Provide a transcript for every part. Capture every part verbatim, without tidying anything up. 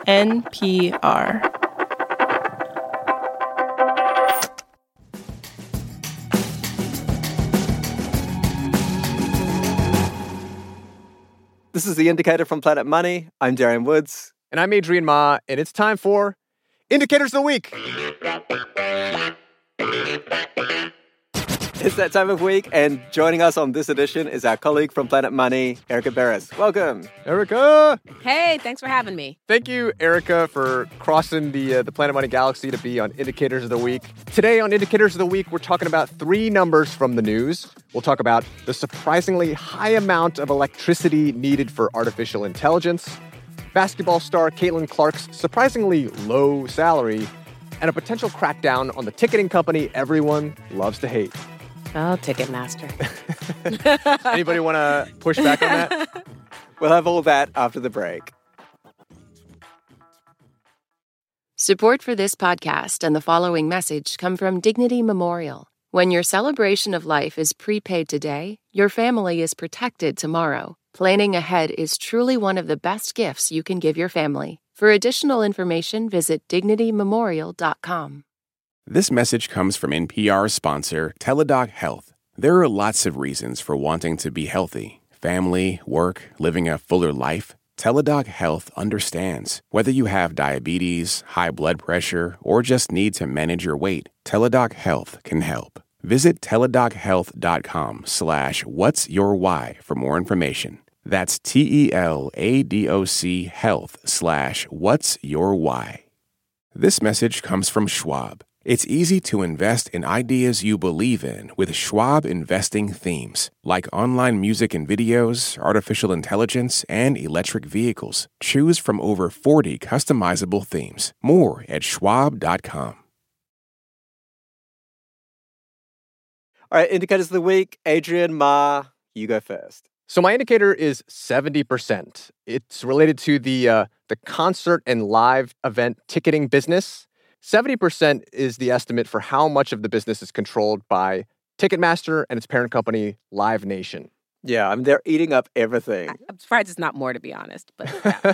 N P R. This is The Indicator from Planet Money. I'm Darian Woods. And I'm Adrian Ma, and it's time for Indicators of the Week. It's that time of week, and joining us on this edition is our colleague from Planet Money, Erica Beres. Welcome. Erica! Hey, thanks for having me. Thank you, Erica, for crossing the uh, the Planet Money galaxy to be on Indicators of the Week. Today on Indicators of the Week, we're talking about three numbers from the news. We'll talk about the surprisingly high amount of electricity needed for artificial intelligence, basketball star Caitlin Clark's surprisingly low salary, and a potential crackdown on the ticketing company everyone loves to hate. Oh, Ticketmaster. Anybody want to push back on that? We'll have all that after the break. Support for this podcast and the following message come from Dignity Memorial. When your celebration of life is prepaid today, your family is protected tomorrow. Planning ahead is truly one of the best gifts you can give your family. For additional information, visit dignity memorial dot com. This message comes from N P R sponsor Teladoc Health. There are lots of reasons for wanting to be healthy. Family, work, living a fuller life. Teladoc Health understands. Whether you have diabetes, high blood pressure, or just need to manage your weight, Teladoc Health can help. Visit teladochealth.com slash what's your why for more information. That's T-E-L-A-D-O-C health slash what's your why. This message comes from Schwab. It's easy to invest in ideas you believe in with Schwab investing themes, like online music and videos, artificial intelligence, and electric vehicles. Choose from over forty customizable themes. More at schwab dot com. All right, Indicators of the Week. Adrian, Ma, you go first. So my indicator is seventy percent. It's related to the uh, the concert and live event ticketing business. seventy percent is the estimate for how much of the business is controlled by Ticketmaster and its parent company, Live Nation. Yeah, I mean, they're eating up everything. I'm surprised it's not more, to be honest. But yeah.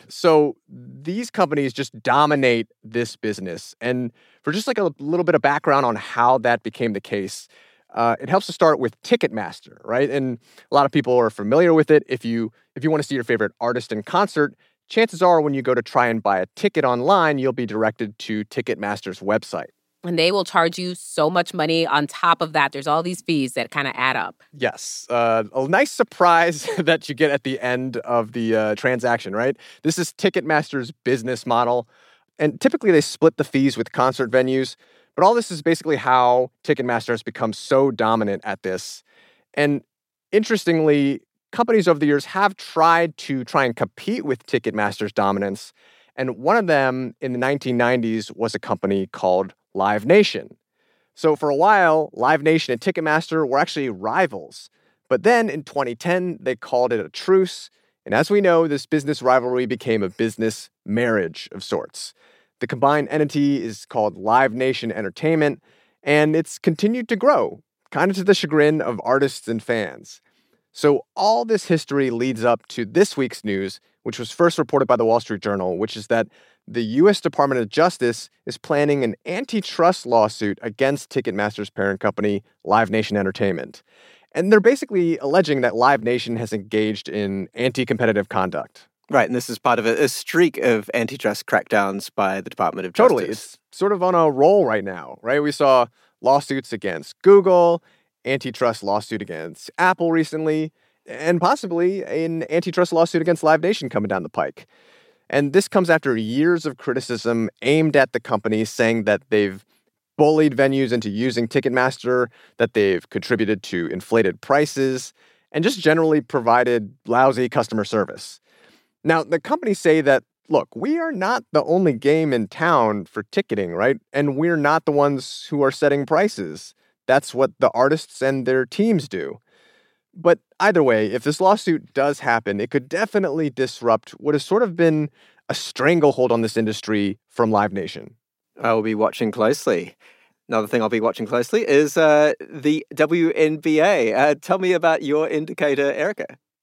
So these companies just dominate this business. And for just like a little bit of background on how that became the case, uh, it helps to start with Ticketmaster, right? And a lot of people are familiar with it. If you if you want to see your favorite artist in concert, chances are when you go to try and buy a ticket online, you'll be directed to Ticketmaster's website. And they will charge you so much money on top of that. There's all these fees that kind of add up. Yes. Uh, a nice surprise that you get at the end of the uh, transaction, right? This is Ticketmaster's business model. And typically they split the fees with concert venues. But all this is basically how Ticketmaster has become so dominant at this. And interestingly, companies over the years have tried to try and compete with Ticketmaster's dominance. And one of them in the nineteen nineties was a company called Live Nation. So for a while, Live Nation and Ticketmaster were actually rivals. But then in twenty ten, they called it a truce. And as we know, this business rivalry became a business marriage of sorts. The combined entity is called Live Nation Entertainment, and it's continued to grow, kind of to the chagrin of artists and fans. So all this history leads up to this week's news, which was first reported by the Wall Street Journal, which is that the U S Department of Justice is planning an antitrust lawsuit against Ticketmaster's parent company, Live Nation Entertainment. And they're basically alleging that Live Nation has engaged in anti-competitive conduct. Right, and this is part of a, a streak of antitrust crackdowns by the Department of Justice. Totally. It's sort of on a roll right now, right? We saw lawsuits against Google, antitrust lawsuit against Apple recently, and possibly an antitrust lawsuit against Live Nation coming down the pike. And this comes after years of criticism aimed at the company, saying that they've bullied venues into using Ticketmaster, that they've contributed to inflated prices, and just generally provided lousy customer service. Now, the companies say that, look, we are not the only game in town for ticketing, right? And we're not the ones who are setting prices. That's what the artists and their teams do. But either way, if this lawsuit does happen, it could definitely disrupt what has sort of been a stranglehold on this industry from Live Nation. I will be watching closely. Another thing I'll be watching closely is uh, the W N B A. Uh, tell me about your indicator, Erica.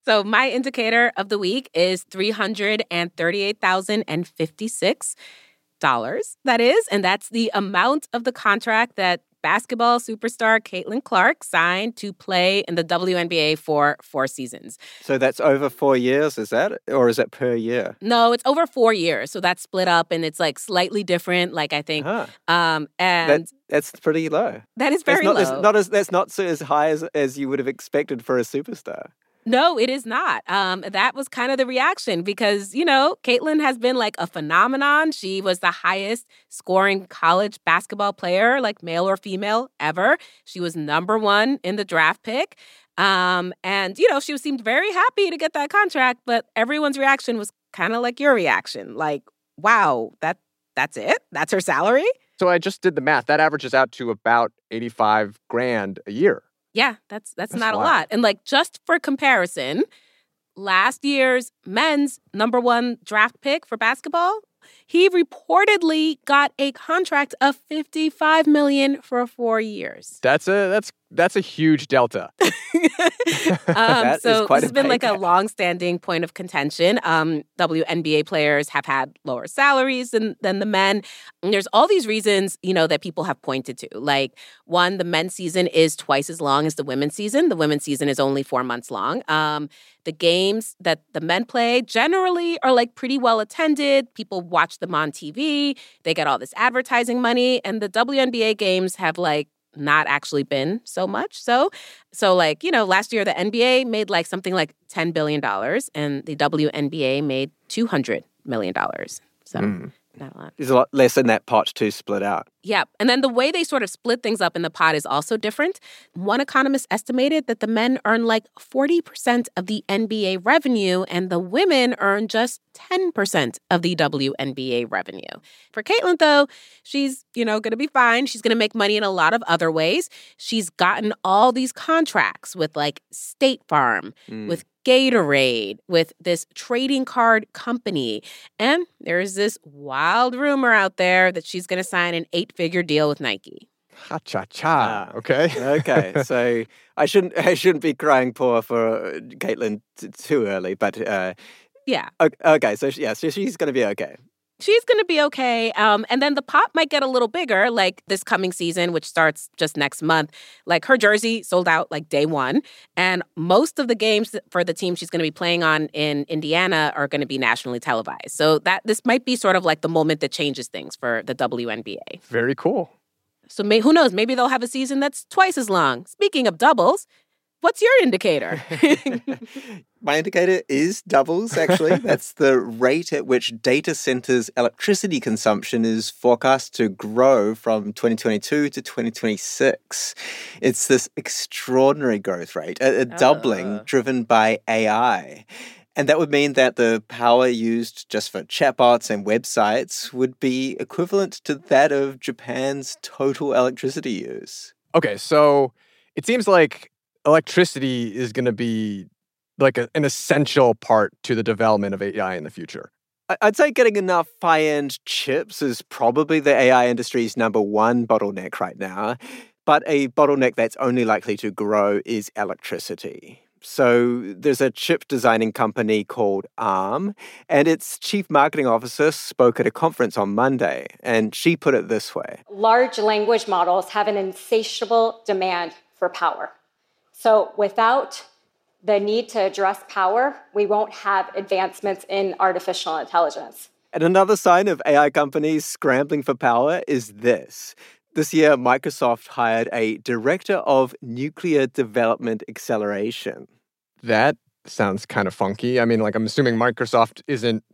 So my indicator of the week is three hundred thirty-eight thousand fifty-six dollars. That is, and that's the amount of the contract that basketball superstar Caitlin Clark signed to play in the W N B A for four seasons. So that's over four years, is that? Or is it per year? No, it's over four years. So that's split up and it's like slightly different, like I think. Huh. Um, and that, that's pretty low. That is very that's not, low. That's not, as, that's not so as high as, as you would have expected for a superstar. No, it is not. Um, that was kind of the reaction because, you know, Caitlin has been like a phenomenon. She was the highest scoring college basketball player, like male or female, ever. She was number one in the draft pick. Um, and, you know, she seemed very happy to get that contract, but everyone's reaction was kind of like your reaction. Like, wow, that that's it? That's her salary? So I just did the math. That averages out to about eighty-five grand a year. Yeah, that's that's, That's not a wild. lot. And like just for comparison, last year's men's number one draft pick for basketball, he reportedly got a contract of fifty-five million dollars for four years. That's a that's that's a huge delta. um, That is so quite this has a been pay like a cut. long-standing point of contention. Um, W N B A players have had lower salaries than, than the men. And there's all these reasons, you know, that people have pointed to. Like, one, the men's season is twice as long as the women's season. The women's season is only four months long. Um, the games that the men play generally are like pretty well attended. People watch them on T V. They get all this advertising money. And the W N B A games have like not actually been so much. So, so like, you know, last year the N B A made like something like ten billion dollars and the W N B A made two hundred million dollars. So Mm. not a lot. There's a lot less in that pot to split out. Yeah. And then the way they sort of split things up in the pot is also different. One economist estimated that the men earn like forty percent of the N B A revenue and the women earn just ten percent of the W N B A revenue. For Caitlin, though, she's, you know, going to be fine. She's going to make money in a lot of other ways. She's gotten all these contracts with like State Farm, Mm. with Gatorade, with this trading card company. And there's this wild rumor out there that she's going to sign an eight-figure deal with Nike. Ha cha cha. Ah. Okay. Okay, so I shouldn't I shouldn't be crying poor for uh, Caitlin t- too early, but uh, Yeah, o- okay, so she- yeah, so she's going to be okay. she's going to be okay. Um, and then the pot might get a little bigger, like this coming season, which starts just next month. Like her jersey sold out like day one. And most of the games for the team she's going to be playing on in Indiana are going to be nationally televised. So that this might be sort of like the moment that changes things for the W N B A. Very cool. So may, who knows? Maybe they'll have a season that's twice as long. Speaking of doubles, what's your indicator? My indicator is doubles, actually. That's the rate at which data centers' electricity consumption is forecast to grow from twenty twenty-two to twenty twenty-six. It's this extraordinary growth rate, a, a doubling Uh. driven by A I. And that would mean that the power used just for chatbots and websites would be equivalent to that of Japan's total electricity use. Okay, so it seems like electricity is going to be like a, an essential part to the development of A I in the future. I- I'd say getting enough high-end chips is probably the A I industry's number one bottleneck right now. But a bottleneck that's only likely to grow is electricity. So there's a chip designing company called Arm, and its chief marketing officer spoke at a conference on Monday, and she put it this way. Large language models have an insatiable demand for power. So without the need to address power, we won't have advancements in artificial intelligence. And another sign of A I companies scrambling for power is this. This year, Microsoft hired a director of nuclear development acceleration. That sounds kind of funky. I mean, like, I'm assuming Microsoft isn't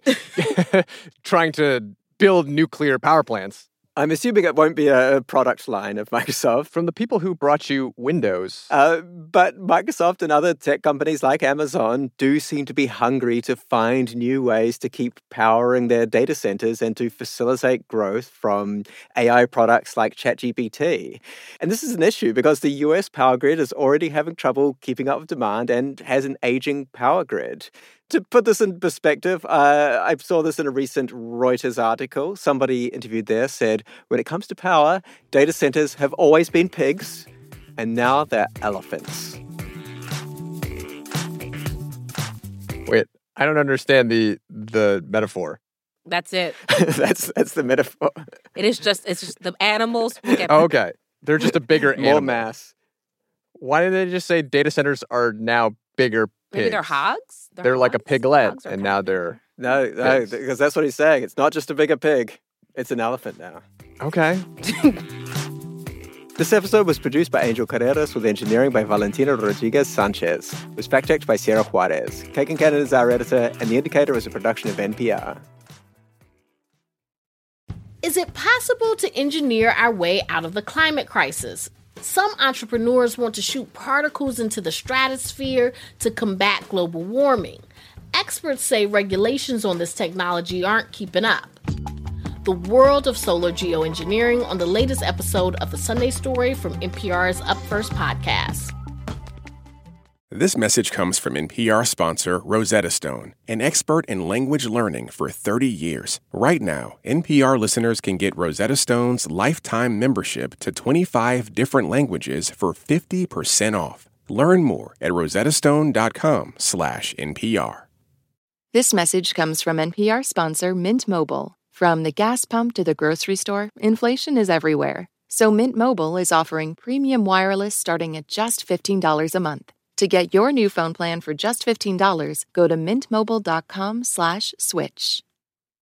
trying to build nuclear power plants. I'm assuming it won't be a product line of Microsoft. From the people who brought you Windows, Uh, but Microsoft and other tech companies like Amazon do seem to be hungry to find new ways to keep powering their data centers and to facilitate growth from A I products like ChatGPT. And this is an issue because the U S power grid is already having trouble keeping up with demand and has an aging power grid. To put this in perspective, uh, I saw this in a recent Reuters article. Somebody interviewed there said, when it comes to power, data centers have always been pigs, and now they're elephants. I don't understand the the metaphor. That's it. that's that's the metaphor. It is just, it's just the animals will get Oh, okay. They're just a bigger More animal. mass. Why didn't they just say data centers are now bigger pigs? Maybe they're hogs? They're, like a hogs? piglet, Hogs are and kind now of they're... No, no, Pigs. because that's what he's saying. It's not just a bigger pig. It's an elephant now. Okay. This episode was produced by Angel Carreras with engineering by Valentina Rodriguez Sanchez. It was fact-checked by Sierra Juarez. Kagan Cannon is our editor, and The Indicator is a production of N P R. Is it possible to engineer our way out of the climate crisis? Some entrepreneurs want to shoot particles into the stratosphere to combat global warming. Experts say regulations on this technology aren't keeping up. The world of solar geoengineering on the latest episode of The Sunday Story from N P R's Up First podcast. This message comes from N P R sponsor Rosetta Stone, an expert in language learning for thirty years. Right now, N P R listeners can get Rosetta Stone's lifetime membership to twenty-five different languages for fifty percent off. Learn more at rosettastone.com slash NPR. This message comes from N P R sponsor Mint Mobile. From the gas pump to the grocery store, inflation is everywhere. So Mint Mobile is offering premium wireless starting at just fifteen dollars a month. To get your new phone plan for just fifteen dollars, go to mintmobile.com slash switch.